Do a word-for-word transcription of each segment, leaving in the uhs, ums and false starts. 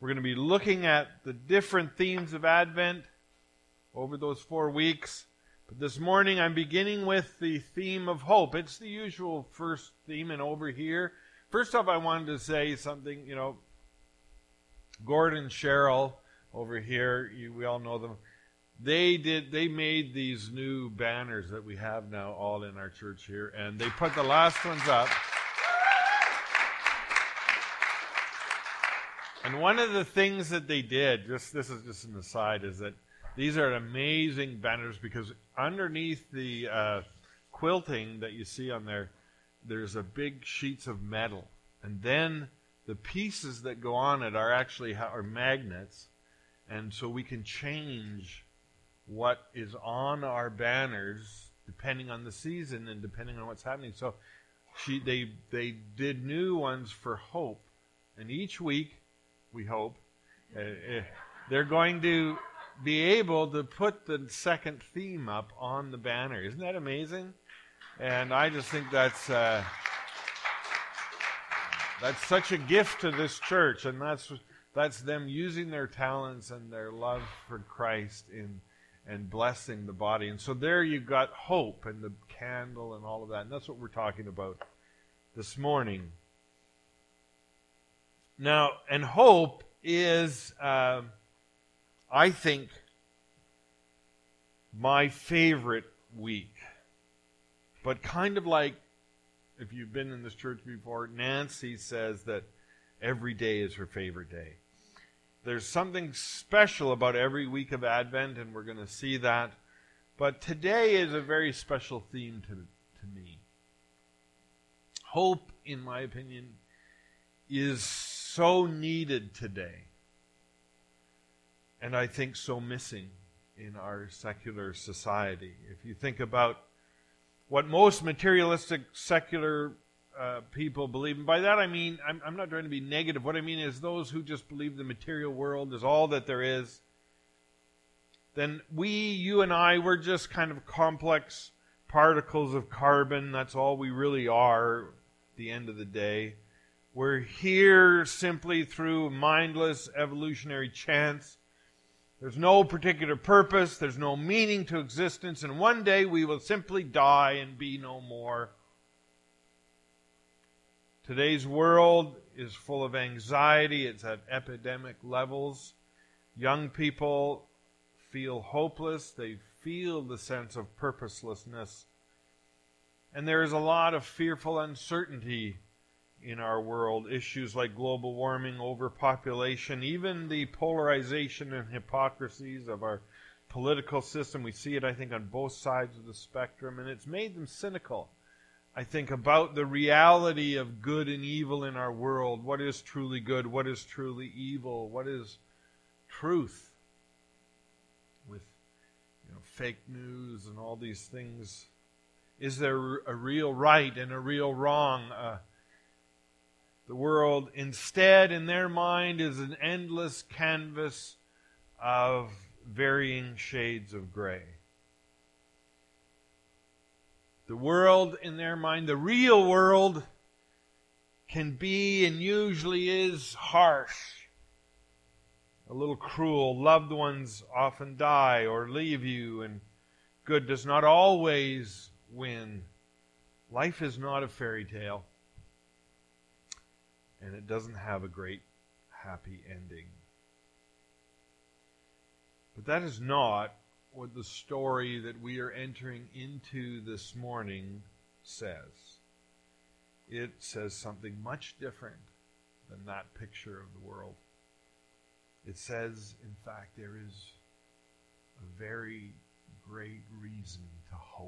We're going to be looking at the different themes of Advent over those four weeks. But this morning I'm beginning with the theme of hope. It's the usual first theme, and over here, first off, I wanted to say something. You know, Gordon, Cheryl, over here, you, we all know them. They did. They made these new banners that we have now all in our church here, and they put the last ones up. And one of the things that they did, just this is just an aside, is that these are amazing banners because underneath the uh, quilting that you see on there, there's a big sheets of metal, and then the pieces that go on it are actually are magnets, and so we can change what is on our banners depending on the season and depending on what's happening. So she, they they did new ones for hope, and each week, we hope, uh, uh, they're going to be able to put the second theme up on the banner. Isn't that amazing? And I just think that's uh, that's such a gift to this church, and that's that's them using their talents and their love for Christ in and blessing the body. And so there you've got hope and the candle and all of that, and that's what we're talking about this morning. Now, and hope is, uh, I think, my favorite week. But kind of like, if you've been in this church before, Nancy says that every day is her favorite day. There's something special about every week of Advent, and we're going to see that. But today is a very special theme to, to me. Hope, in my opinion, is so needed today, and I think so missing in our secular society. If you think about what most materialistic secular uh, people believe, and by that I mean, I'm, I'm not trying to be negative, what I mean is those who just believe the material world is all that there is, then we, you and I, we're just kind of complex particles of carbon. That's all we really are at the end of the day. We're here simply through mindless evolutionary chance. There's no particular purpose. There's no meaning to existence. And one day we will simply die and be no more. Today's world is full of anxiety. It's at epidemic levels. Young people feel hopeless. They feel the sense of purposelessness. And there is a lot of fearful uncertainty in our world. Issues like global warming, overpopulation, even the polarization and hypocrisies of our political system. We see it, I think, on both sides of the spectrum, and it's made them cynical, I think, about the reality of good and evil in our world. What is truly good? What is truly evil? What is truth? With, you know, fake news and all these things. Is there a real right and a real wrong? Uh, The world, instead, in their mind, is an endless canvas of varying shades of gray. The world, in their mind, the real world, can be and usually is harsh, a little cruel. Loved ones often die or leave you, and good does not always win. Life is not a fairy tale. And it doesn't have a great, happy ending. But that is not what the story that we are entering into this morning says. It says something much different than that picture of the world. It says, in fact, there is a very great reason to hope.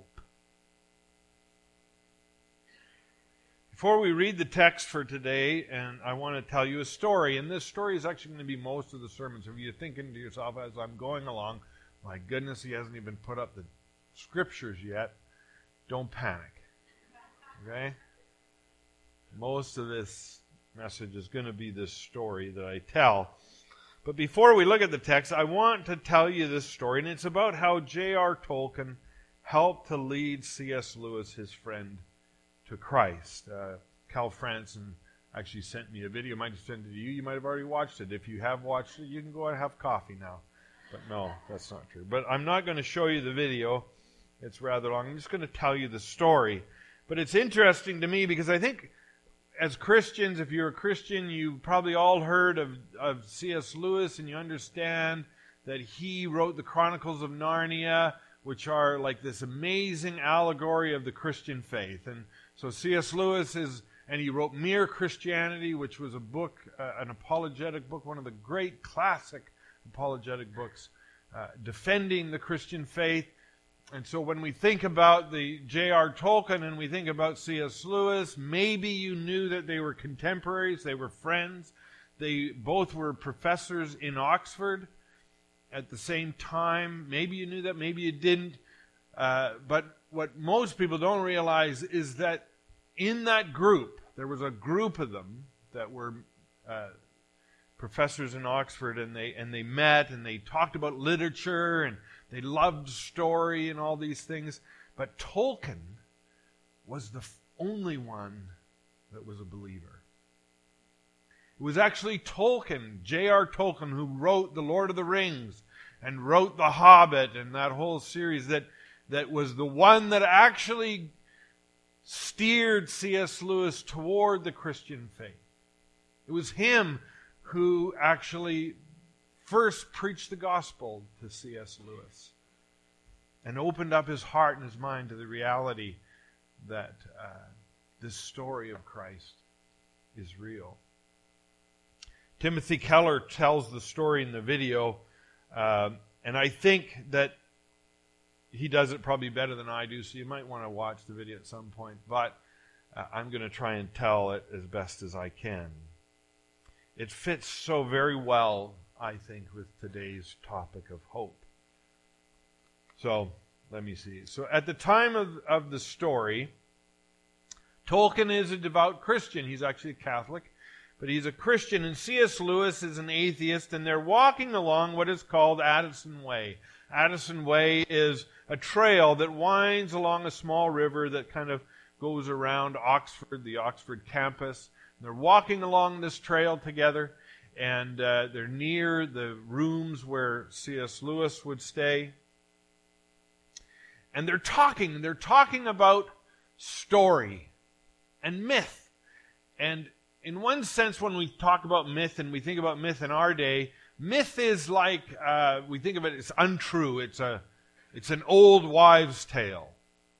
Before we read the text for today, and I want to tell you a story, and this story is actually going to be most of the sermon. So if you're thinking to yourself as I'm going along, my goodness, he hasn't even put up the scriptures yet, don't panic. Okay? Most of this message is going to be this story that I tell. But before we look at the text, I want to tell you this story, and it's about how J R Tolkien helped to lead C S Lewis, his friend, to Christ. Uh, Cal Franson actually sent me a video. Might have sent it to you. You might have already watched it. If you have watched it, you can go and have coffee now. But no, that's not true. But I'm not going to show you the video. It's rather long. I'm just going to tell you the story. But it's interesting to me because I think as Christians, if you're a Christian, you probably all heard of, of C S Lewis, and you understand that he wrote the Chronicles of Narnia, which are like this amazing allegory of the Christian faith. And so C S Lewis is, and he wrote Mere Christianity, which was a book, uh, an apologetic book, one of the great classic apologetic books, uh, defending the Christian faith. And so when we think about the J R Tolkien and we think about C S Lewis, maybe you knew that they were contemporaries, they were friends. They both were professors in Oxford at the same time. Maybe you knew that, maybe you didn't. Uh, but what most people don't realize is that in that group, there was a group of them that were uh, professors in Oxford, and they and they met and they talked about literature and they loved story and all these things. But Tolkien was the f- only one that was a believer. It was actually Tolkien, J R Tolkien, who wrote The Lord of the Rings and wrote The Hobbit and that whole series, that, that was the one that actually steered C S Lewis toward the Christian faith. It was him who actually first preached the gospel to C S Lewis and opened up his heart and his mind to the reality that uh, this story of Christ is real. Timothy Keller tells the story in the video, uh, and I think that he does it probably better than I do, so you might want to watch the video at some point, but uh, I'm going to try and tell it as best as I can. It fits so very well, I think, with today's topic of hope. So, let me see. So, at the time of, of the story, Tolkien is a devout Christian. He's actually a Catholic, but he's a Christian, and C S Lewis is an atheist, and they're walking along what is called Addison Way. Addison Way is a trail that winds along a small river that kind of goes around Oxford, the Oxford campus. They're walking along this trail together, and uh, they're near the rooms where C S Lewis would stay. And they're talking, they're talking about story and myth. And in one sense, when we talk about myth and we think about myth in our day, myth is like, uh, we think of it as untrue. It's a, it's an old wives' tale.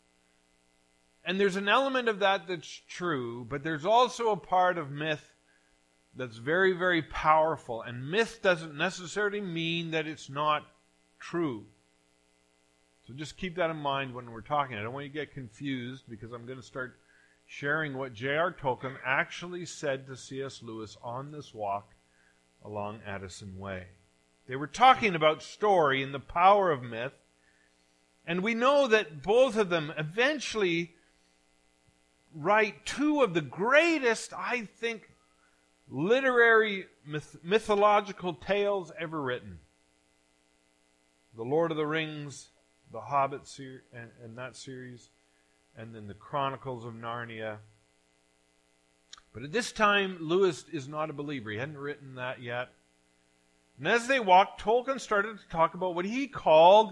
And there's an element of that that's true, but there's also a part of myth that's very, very powerful. And myth doesn't necessarily mean that it's not true. So just keep that in mind when we're talking. I don't want you to get confused, because I'm going to start sharing what J R Tolkien actually said to C S Lewis on this walk along Addison Way. They were talking about story and the power of myth, and we know that both of them eventually write two of the greatest, I think, literary myth- mythological tales ever written. The Lord of the Rings, the Hobbit ser- and, and that series, and then the Chronicles of Narnia. But at this time, Lewis is not a believer. He hadn't written that yet. And as they walked, Tolkien started to talk about what he called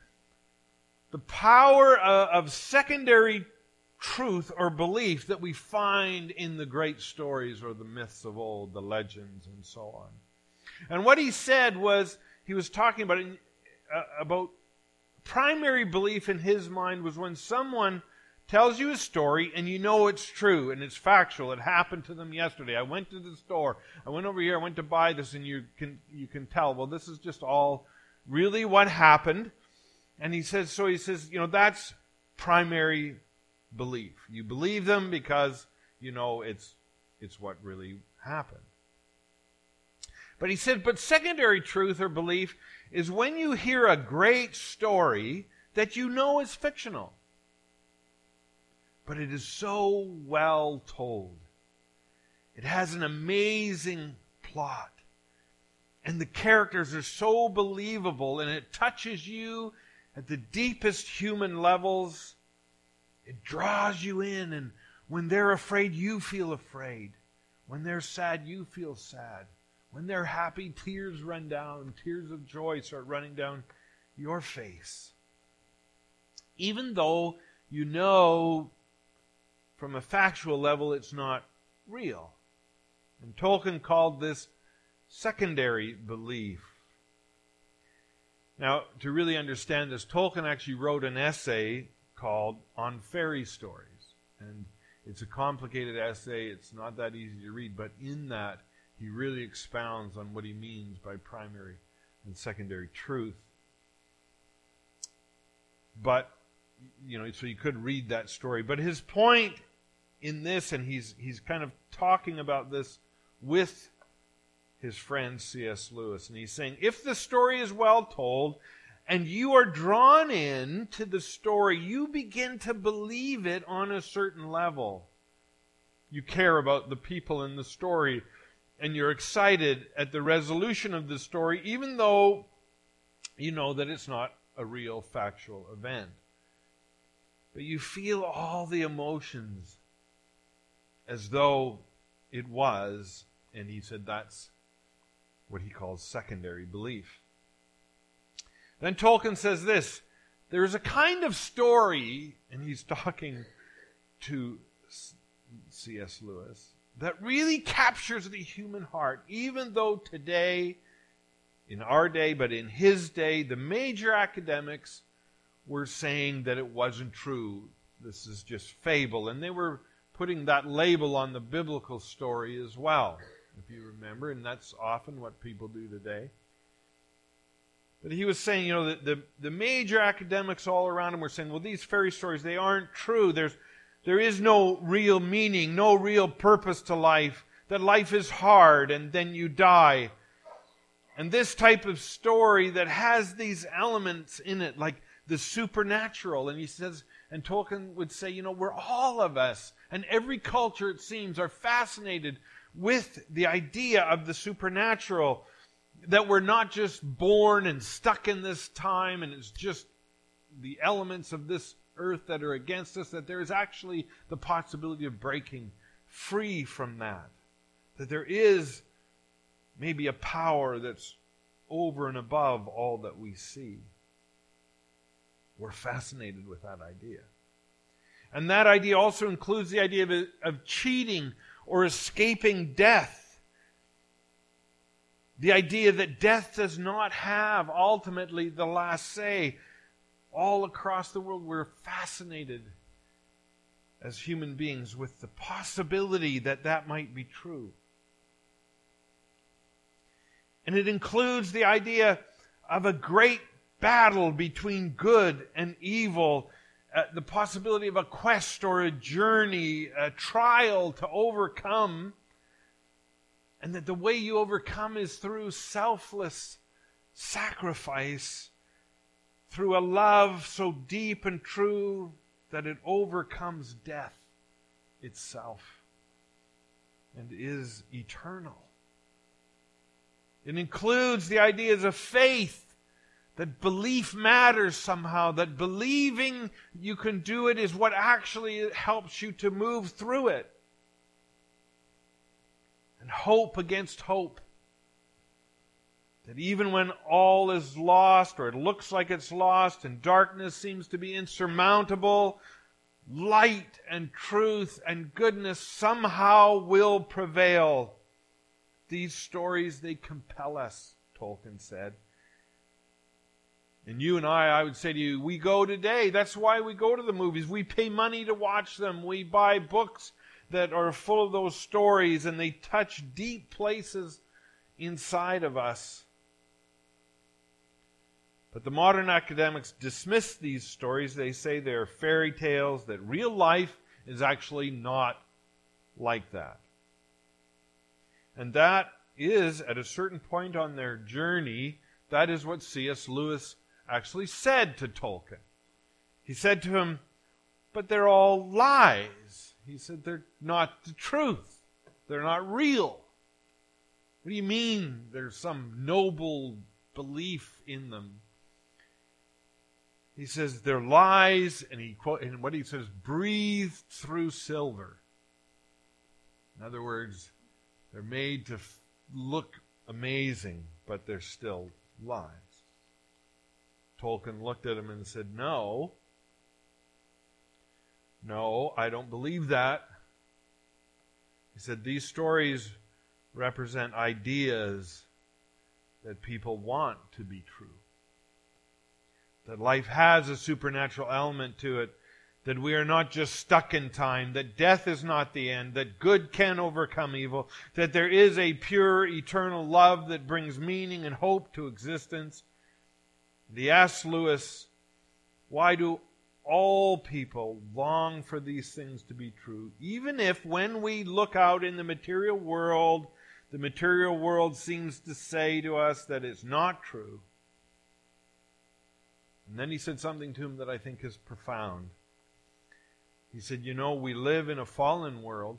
the power of, of secondary truth or belief that we find in the great stories or the myths of old, the legends and so on. And what he said was, he was talking about, uh, about primary belief in his mind was when someone tells you a story and you know it's true and it's factual. It happened to them yesterday. I went to the store. I went over here. I went to buy this, and you can you can tell, well, this is just all really what happened. And he says, so he says, you know, that's primary belief. You believe them because you know it's it's what really happened. But he said, but secondary truth or belief is when you hear a great story that you know is fictional, but it is so well told. It has an amazing plot, and the characters are so believable, and it touches you at the deepest human levels. It draws you in, and when they're afraid, you feel afraid. When they're sad, you feel sad. When they're happy, tears run down. Tears of joy start running down your face. Even though you know from a factual level it's not real. And Tolkien called this secondary belief. Now, to really understand this, Tolkien actually wrote an essay called On Fairy Stories. And it's a complicated essay. It's not that easy to read. But in that, he really expounds on what he means by primary and secondary truth. But, you know, so you could read that story. But his point in this, and he's he's kind of talking about this with his friend C S Lewis, and he's saying, if the story is well told, and you are drawn in to the story, you begin to believe it on a certain level. You care about the people in the story, and you're excited at the resolution of the story, even though you know that it's not a real factual event. But you feel all the emotions as though it was, and he said that's what he calls secondary belief. Then Tolkien says this, there's a kind of story, and he's talking to C S Lewis, that really captures the human heart, even though today, in our day, but in his day, the major academics were saying that it wasn't true. This is just fable. And they were putting that label on the biblical story as well, if you remember, and that's often what people do today. But he was saying, you know, the, the, the major academics all around him were saying, well, these fairy stories, they aren't true. There's, there is no real meaning, no real purpose to life, that life is hard and then you die. And this type of story that has these elements in it, like the supernatural, and he says, and Tolkien would say, you know, we're all of us, and every culture, it seems, are fascinated with the idea of the supernatural, that we're not just born and stuck in this time, and it's just the elements of this earth that are against us, that there is actually the possibility of breaking free from that. That there is maybe a power that's over and above all that we see. We're fascinated with that idea. And that idea also includes the idea of, of cheating or escaping death. The idea that death does not have ultimately the last say. All across the world, we're fascinated as human beings with the possibility that that might be true. And it includes the idea of a great battle between good and evil, uh, the possibility of a quest or a journey, a trial to overcome, and that the way you overcome is through selfless sacrifice, through a love so deep and true that it overcomes death itself and is eternal. It includes the ideas of faith, that belief matters somehow, that believing you can do it is what actually helps you to move through it. And hope against hope. That even when all is lost, or it looks like it's lost, and darkness seems to be insurmountable, light and truth and goodness somehow will prevail. These stories, they compel us, Tolkien said. And you and I, I would say to you, we go today. That's why we go to the movies. We pay money to watch them. We buy books that are full of those stories, and they touch deep places inside of us. But the modern academics dismiss these stories. They say they're fairy tales, that real life is actually not like that. And that is, at a certain point on their journey, that is what C S Lewis actually said to Tolkien. He said to him, but they're all lies. He said they're not the truth. They're not real. What do you mean there's some noble belief in them? He says they're lies, and he quote, and what he says, breathed through silver. In other words, They're made to f- look amazing, but they're still lies. Tolkien looked at him and said, no, no, I don't believe that. He said, these stories represent ideas that people want to be true. That life has a supernatural element to it. That we are not just stuck in time. That death is not the end. That good can overcome evil. That there is a pure, eternal love that brings meaning and hope to existence. He asked Lewis, why do all people long for these things to be true? Even if when we look out in the material world, the material world seems to say to us that it's not true. And then he said something to him that I think is profound. He said, you know, we live in a fallen world.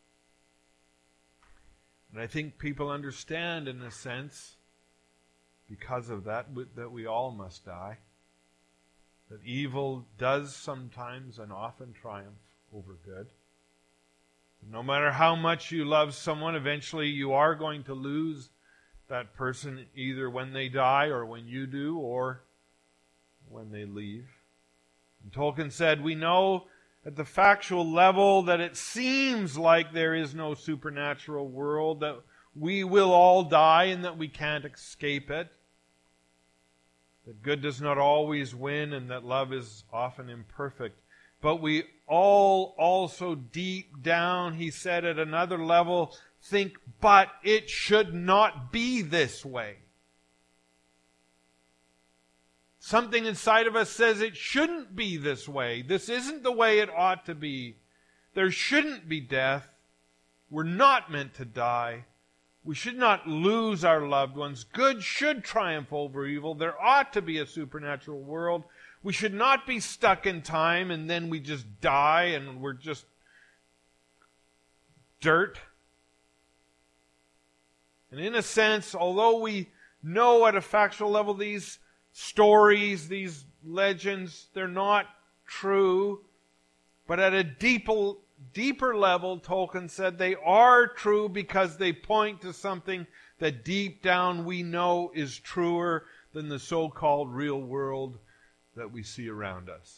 And I think people understand in a sense, because of that, that we all must die. That evil does sometimes and often triumph over good. No matter how much you love someone, eventually you are going to lose that person either when they die or when you do or when they leave. And Tolkien said, we know at the factual level that it seems like there is no supernatural world, that we will all die and that we can't escape it. That good does not always win and that love is often imperfect. But we all also deep down, he said at another level, think, but it should not be this way. Something inside of us says it shouldn't be this way. This isn't the way it ought to be. There shouldn't be death. We're not meant to die. We should not lose our loved ones. Good should triumph over evil. There ought to be a supernatural world. We should not be stuck in time and then we just die and we're just dirt. And in a sense, although we know at a factual level these stories, these legends, they're not true, but at a deeper, deeper level, Tolkien said they are true because they point to something that deep down we know is truer than the so-called real world that we see around us.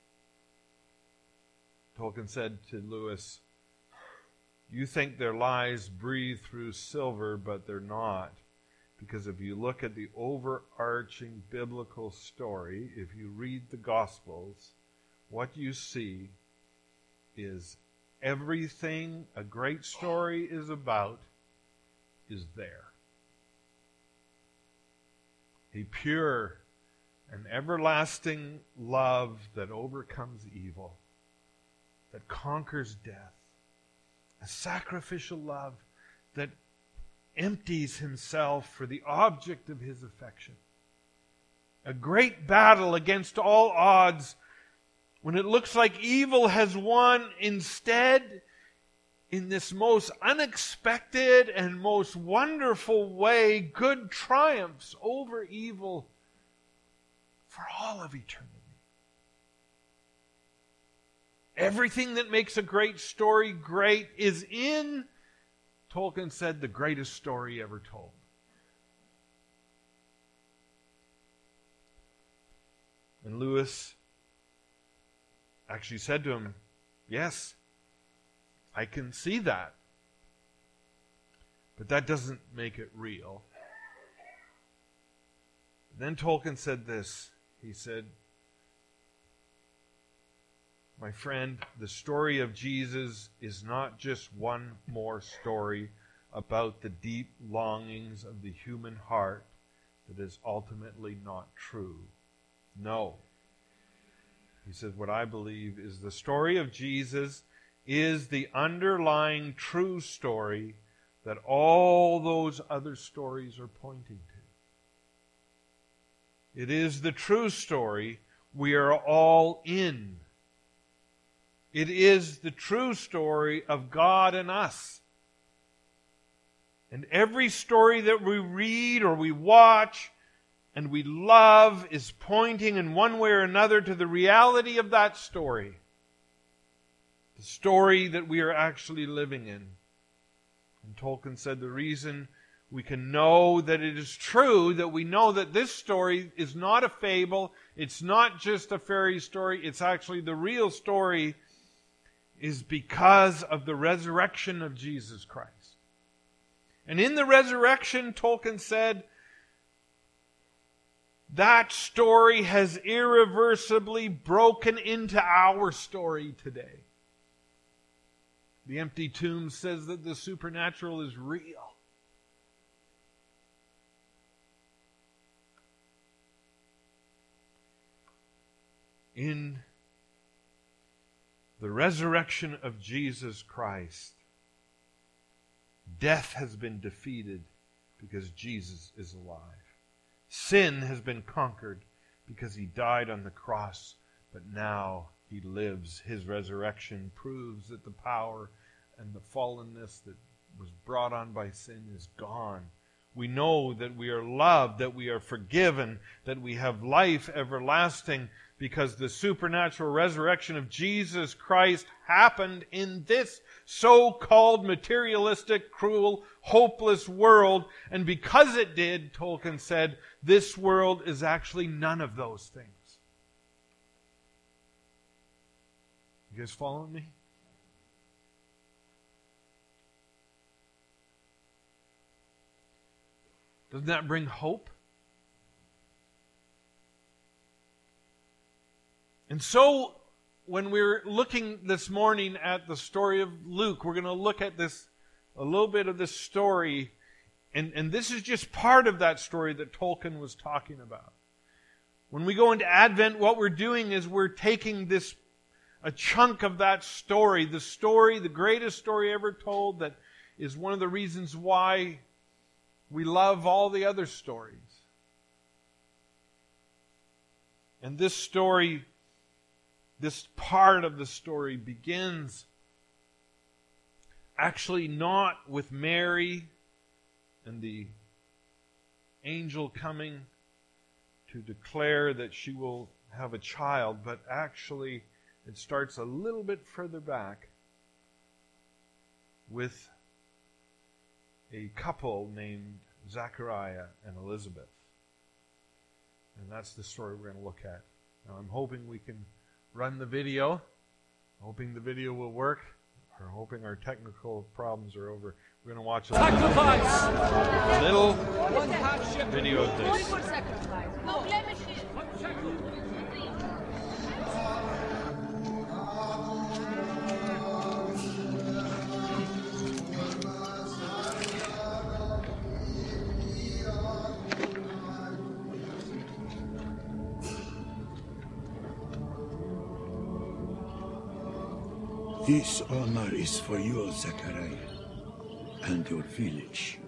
Tolkien said to Lewis, you think their lies breathe through silver, but they're not. Because if you look at the overarching biblical story, if you read the Gospels, what you see is everything a great story is about is there. A pure and everlasting love that overcomes evil, that conquers death. A sacrificial love that empties himself for the object of his affection. A great battle against all odds. When it looks like evil has won, instead, in this most unexpected and most wonderful way, good triumphs over evil for all of eternity. Everything that makes a great story great is in, Tolkien said, the greatest story ever told. And Lewis actually said to him, yes, I can see that. But that doesn't make it real. Then Tolkien said this. He said, my friend, the story of Jesus is not just one more story about the deep longings of the human heart that is ultimately not true. No. He said, what I believe is the story of Jesus is the underlying true story that all those other stories are pointing to. It is the true story we are all in. It is the true story of God and us. And every story that we read or we watch and we love is pointing in one way or another to the reality of that story. The story that we are actually living in. And Tolkien said the reason we can know that it is true, that we know that this story is not a fable, it's not just a fairy story, it's actually the real story, is because of the resurrection of Jesus Christ. And in the resurrection, Tolkien said, that story has irreversibly broken into our story today. The Empty Tomb says that the supernatural is real. In the resurrection of Jesus Christ, death has been defeated because Jesus is alive. Sin has been conquered because He died on the cross, but now He lives. His resurrection proves that the power and the fallenness that was brought on by sin is gone. We know that we are loved, that we are forgiven, that we have life everlasting, because the supernatural resurrection of Jesus Christ happened in this so-called materialistic, cruel, hopeless world. And because it did, Tolkien said, this world is actually none of those things. You guys following me? Doesn't that bring hope? And so, when we're looking this morning at the story of Luke, we're going to look at this, a little bit of this story, and, and this is just part of that story that Tolkien was talking about. When we go into Advent, what we're doing is we're taking this, a chunk of that story, the story, the greatest story ever told, that is one of the reasons why we love all the other stories. And this story, this part of the story begins actually not with Mary and the angel coming to declare that she will have a child, but actually it starts a little bit further back with a couple named Zachariah and Elizabeth. And that's the story we're going to look at. Now, I'm hoping we can run the video. Hoping the video will work. Or hoping our technical problems are over. We're going to watch a little, little video of this. This honor is for you, Zachariah, and your village.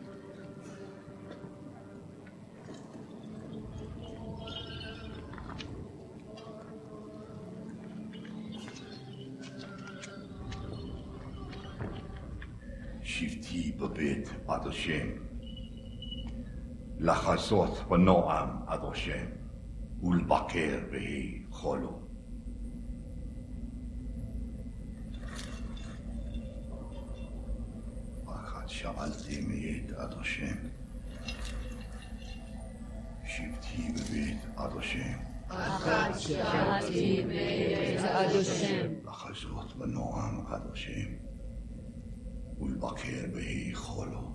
שבתי בבית עד השם, לחזות בנועם עד השם, ולבקר בהיכלו. שאלתי מאת עד השם, שבתי בבית עד השם. אחת שאלתי מאת עד השם. לחזות בנועם עד השם, ולבקר בהיכלו.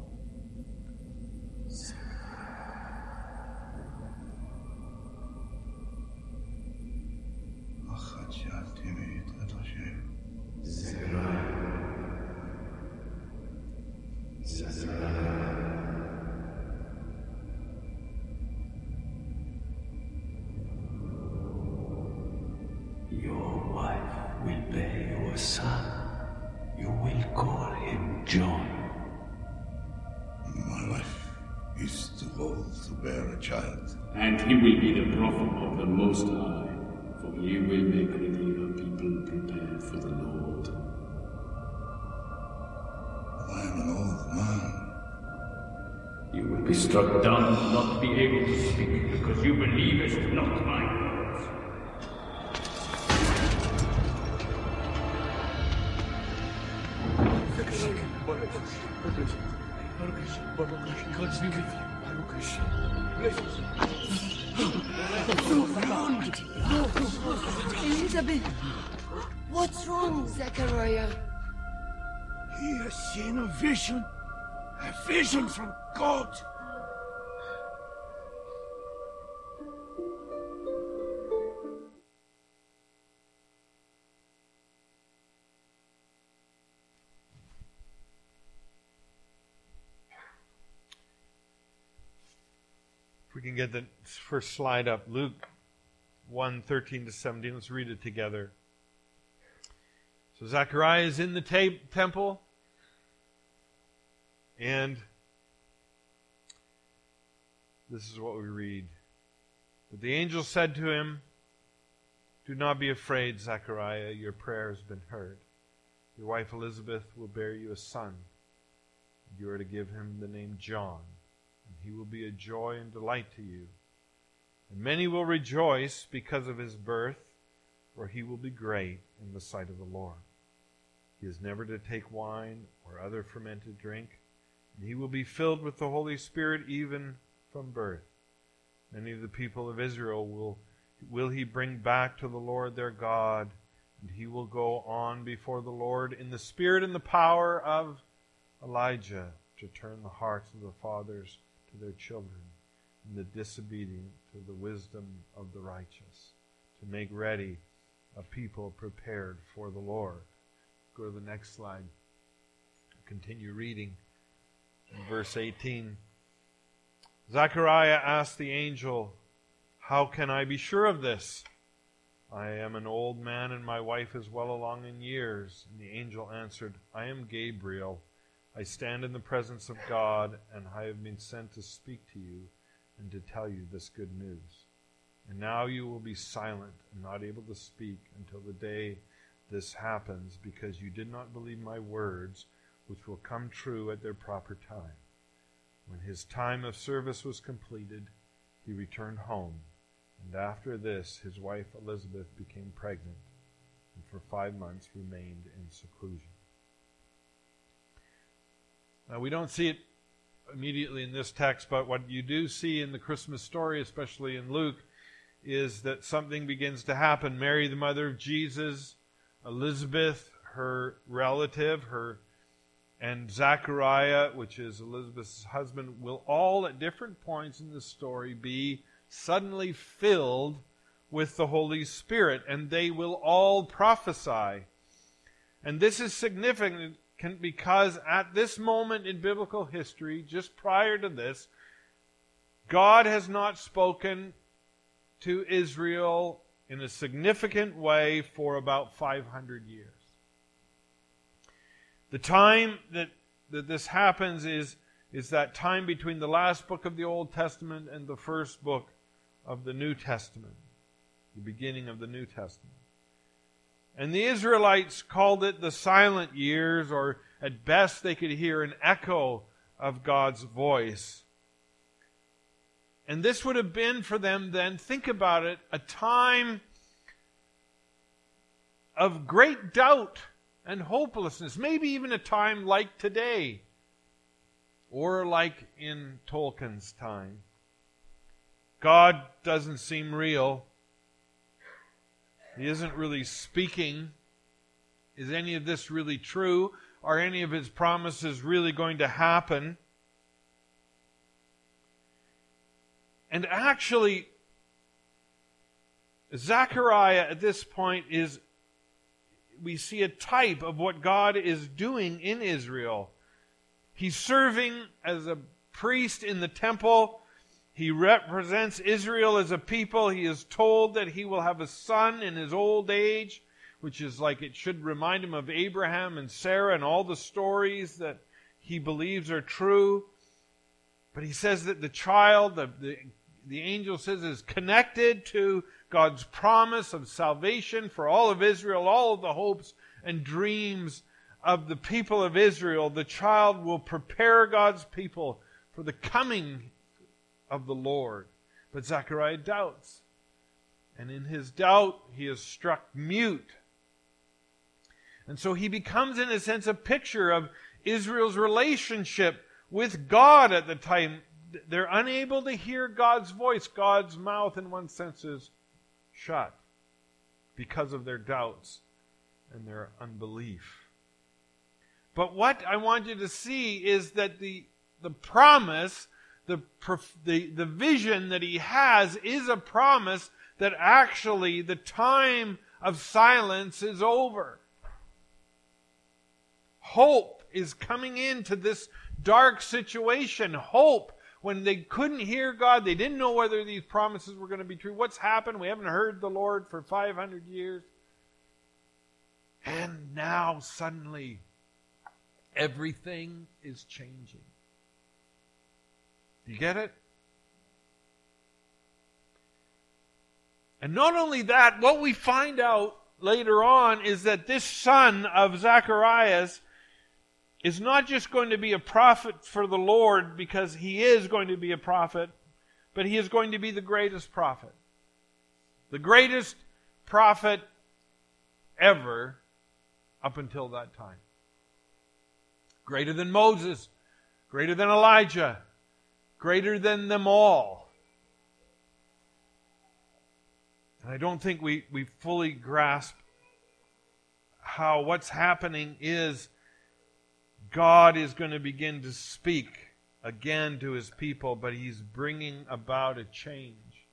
אחת שאלתי מאת עד השם. Your wife will bear you a son. You will call him John. My wife is too old to bear a child. And he will be the prophet of the Most High, for he will make ready a people prepared for the Lord. I am an old man. You will be struck down and not be able to speak, because you believest not my words. Baruch Hashem. Baruch Hashem. Baruch Hashem. God be with you. Baruch Hashem. Elizabeth, what's wrong, Zechariah? He has seen a vision. A vision from God. If we can get the first slide up, Luke one, thirteen to seventeen. Let's read it together. So Zechariah is in the ta- temple, and this is what we read. But the angel said to him, "Do not be afraid, Zechariah, your prayer has been heard. Your wife Elizabeth will bear you a son. You are to give him the name John, and he will be a joy and delight to you. And many will rejoice because of his birth, for he will be great in the sight of the Lord. He is never to take wine or other fermented drink, and he will be filled with the Holy Spirit even from birth. Many of the people of Israel will, will he bring back to the Lord their God, and he will go on before the Lord in the spirit and the power of Elijah, to turn the hearts of the fathers to their children, and the disobedient to the wisdom of the righteous, to make ready a people prepared for the Lord." Go to the next slide. Continue reading in verse eighteen. Zechariah asked the angel, "How can I be sure of this? I am an old man and my wife is well along in years." And the angel answered, "I am Gabriel. I stand in the presence of God, and I have been sent to speak to you and to tell you this good news. And now you will be silent and not able to speak until the day this happens, because you did not believe my words, which will come true at their proper time." When his time of service was completed, he returned home, and after this his wife Elizabeth became pregnant, and for five months remained in seclusion. Now, we don't see it immediately in this text, but what you do see in the Christmas story, especially in Luke, is that something begins to happen. Mary, the mother of Jesus, Elizabeth, her relative, her and Zechariah, which is Elizabeth's husband, will all at different points in the story be suddenly filled with the Holy Spirit, and they will all prophesy. And this is significant because at this moment in biblical history, just prior to this, God has not spoken to Israel in a significant way for about five hundred years. The time that, that this happens is, is that time between the last book of the Old Testament and the first book of the New Testament, the beginning of the New Testament. And the Israelites called it the silent years, or at best they could hear an echo of God's voice. And this would have been for them then, think about it, a time of great doubt and hopelessness. Maybe even a time like today, or like in Tolkien's time. God doesn't seem real. He isn't really speaking. Is any of this really true? Are any of his promises really going to happen? And actually, Zechariah at this point is, we see a type of what God is doing in Israel. He's serving as a priest in the temple. He represents Israel as a people. He is told that he will have a son in his old age, which is like it should remind him of Abraham and Sarah and all the stories that he believes are true. But he says that the child, the, the, the angel says, is connected to God's promise of salvation for all of Israel, all of the hopes and dreams of the people of Israel. The child will prepare God's people for the coming of the Lord. But Zechariah doubts. And in his doubt, he is struck mute. And so he becomes, in a sense, a picture of Israel's relationship with God at the time. They're unable to hear God's voice. God's mouth, in one sense, is shut because of their doubts and their unbelief. But what I want you to see is that the, the promise, the, the, the vision that he has is a promise that actually the time of silence is over. Hope is coming into this dark situation. Hope, when they couldn't hear God, they didn't know whether these promises were going to be true. What's happened? We haven't heard the Lord for five hundred years. And now suddenly everything is changing. Do you get it? And not only that, what we find out later on is that this son of Zacharias is not just going to be a prophet for the Lord because he is going to be a prophet, but he is going to be the greatest prophet. The greatest prophet ever up until that time. Greater than Moses, greater than Elijah, greater than them all. And I don't think we, we fully grasp how what's happening is God is going to begin to speak again to his people, but he's bringing about a change.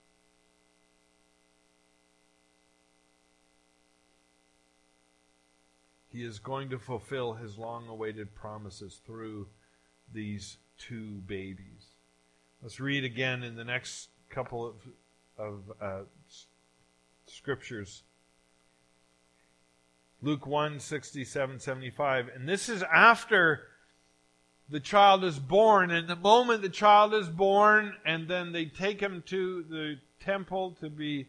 He is going to fulfill his long-awaited promises through these two babies. Let's read again in the next couple of, of uh, scriptures. Luke one, sixty-seven, seventy-five. And this is after the child is born. And the moment the child is born, and then they take him to the temple to be,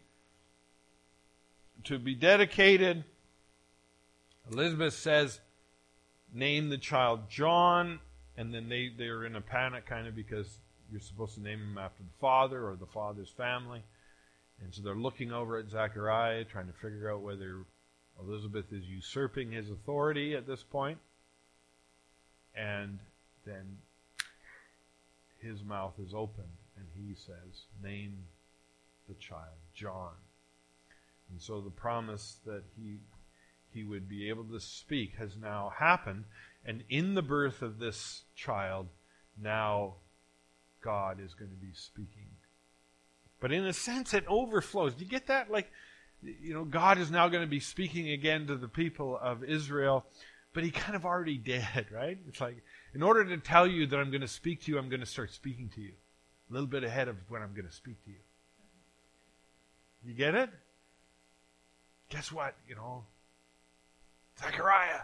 to be dedicated, Elizabeth says, name the child John. And then they, they're in a panic kind of because you're supposed to name him after the father or the father's family. And so they're looking over at Zechariah, trying to figure out whether Elizabeth is usurping his authority at this point. And then his mouth is opened and he says, name the child John. And so the promise that he he would be able to speak has now happened. And in the birth of this child, now God is going to be speaking. But in a sense, it overflows. Do you get that? Like, you know, God is now going to be speaking again to the people of Israel, but he kind of already did, right? It's like, in order to tell you that I'm going to speak to you, I'm going to start speaking to you. A little bit ahead of when I'm going to speak to you. You get it? Guess what? You know, Zechariah,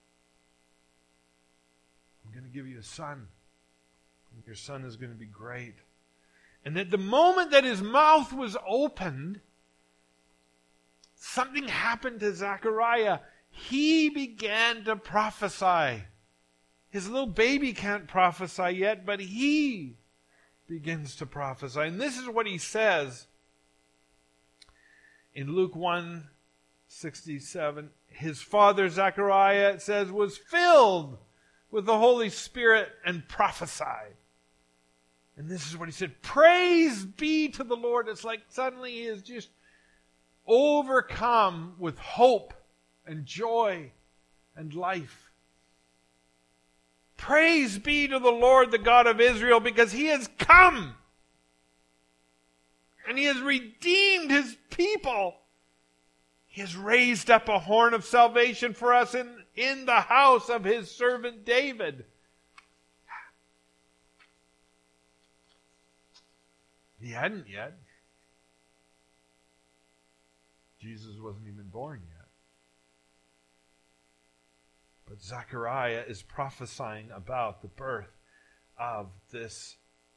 I'm going to give you a son. Your son is going to be great. And at the moment that his mouth was opened, something happened to Zechariah. He began to prophesy. His little baby can't prophesy yet, but he begins to prophesy. And this is what he says in Luke one, sixty-seven. His father Zechariah, it says, was filled with the Holy Spirit and prophesied. And this is what he said, praise be to the Lord. It's like suddenly he is just overcome with hope and joy and life. Praise be to the Lord, the God of Israel, because he has come and he has redeemed his people. He has raised up a horn of salvation for us in, in the house of his servant David. He hadn't yet. Jesus wasn't even born yet. But Zechariah is prophesying about the birth of this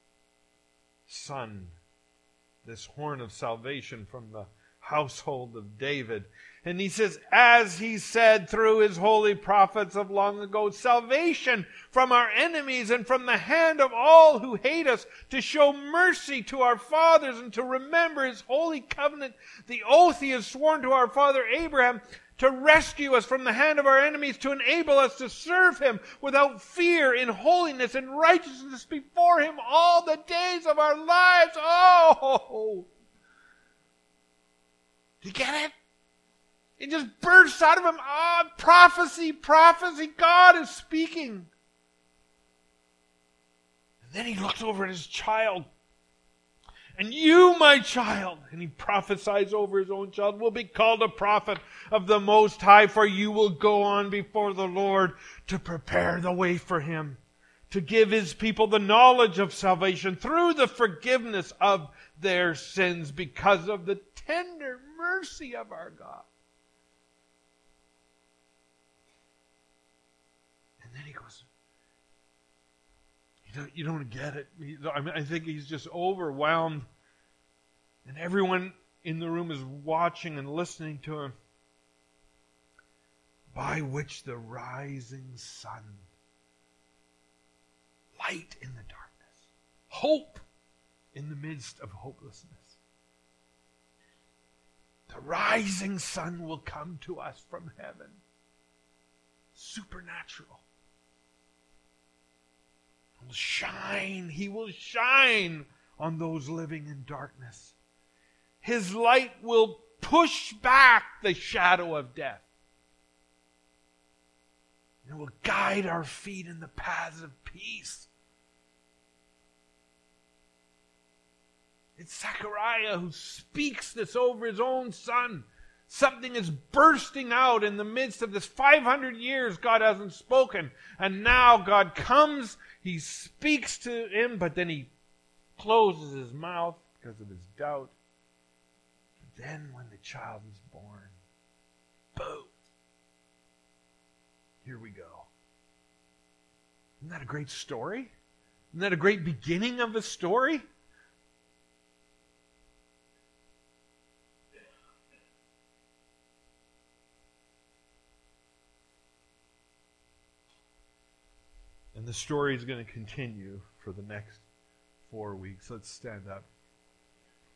son, this horn of salvation from the household of David. And he says, as he said through his holy prophets of long ago, salvation from our enemies and from the hand of all who hate us, to show mercy to our fathers and to remember his holy covenant, the oath he has sworn to our father Abraham, to rescue us from the hand of our enemies, to enable us to serve Him without fear, in holiness and righteousness before Him all the days of our lives. Oh! Do you get it? It just bursts out of him. Ah, oh, prophecy, prophecy. God is speaking. And then he looks over at his child. And you, my child, and he prophesies over his own child, will be called a prophet of the Most High, for you will go on before the Lord to prepare the way for Him, to give His people the knowledge of salvation through the forgiveness of their sins because of the tender mercy of our God. And then he goes, you don't, you don't get it. He, I mean, I think he's just overwhelmed. And everyone in the room is watching and listening to him. By which the rising sun, light in the darkness, hope in the midst of hopelessness. The rising sun will come to us from heaven. Supernatural. He will shine. He will shine on those living in darkness. His light will push back the shadow of death. It will guide our feet in the paths of peace. It's Zechariah who speaks this over his own son. Something is bursting out in the midst of this five hundred years God hasn't spoken. And now God comes, He speaks to him, but then He closes his mouth because of his doubt. But then when the child is born, boom. Here we go. Isn't that a great story? Isn't that a great beginning of a story? And the story is going to continue for the next four weeks. Let's stand up.